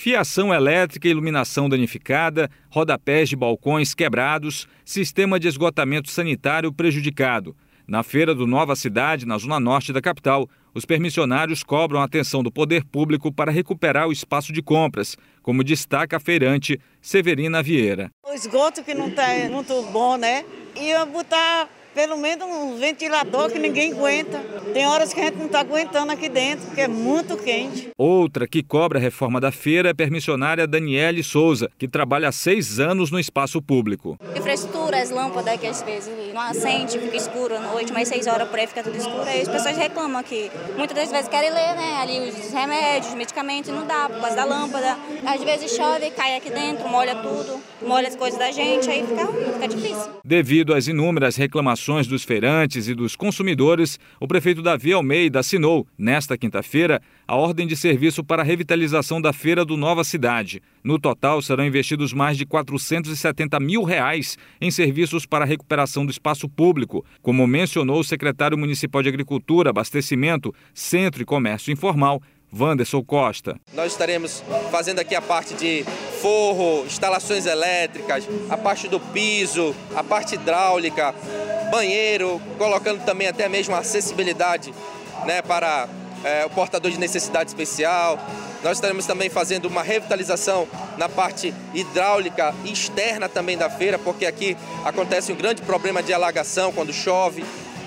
Fiação elétrica e iluminação danificada, rodapés de balcões quebrados, sistema de esgotamento sanitário prejudicado. Na feira do Nova Cidade, na zona norte da capital, os permissionários cobram a atenção do poder público para recuperar o espaço de compras, como destaca a feirante Severina Vieira. O esgoto que não está muito bom, né? E eu botar pelo menos um ventilador que ninguém aguenta. Tem horas que a gente não está aguentando aqui dentro, porque é muito quente. Outra que cobra a reforma da feira é a permissionária Daniele Souza, que trabalha há 6 anos no espaço público. Infraestrutura, as lâmpadas que às vezes não acende, fica escuro à noite, mas 6 horas por aí fica tudo escuro. Aí as pessoas reclamam que muitas das vezes querem ler, né, ali os remédios, os medicamentos, e não dá por causa da lâmpada. Às vezes chove, cai aqui dentro, molha tudo, molha as coisas da gente, aí fica ruim, fica difícil. Devido às inúmeras reclamações dos feirantes e dos consumidores, o prefeito Davi Almeida assinou, nesta quinta-feira, a ordem de serviço para a revitalização da Feira do Nova Cidade. No total, serão investidos mais de R$470 mil em serviços para a recuperação do espaço público, como mencionou o secretário municipal de Agricultura, Abastecimento, Centro e Comércio Informal, Wanderson Costa. Nós estaremos fazendo aqui a parte de forro, instalações elétricas, a parte do piso, a parte hidráulica, banheiro, colocando também até mesmo a acessibilidade, né, para o portador de necessidade especial. Nós estaremos também fazendo uma revitalização na parte hidráulica externa também da feira, porque aqui acontece um grande problema de alagação quando chove.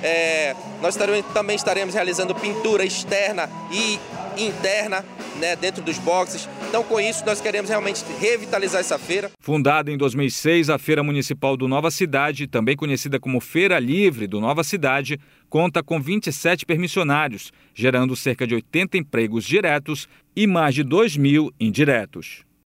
Nós também estaremos realizando pintura externa e interna, né, dentro dos boxes. Então, com isso, nós queremos realmente revitalizar essa feira. Fundada em 2006, a Feira Municipal do Nova Cidade, também conhecida como Feira Livre do Nova Cidade, conta com 27 permissionários, gerando cerca de 80 empregos diretos e mais de 2.000 indiretos.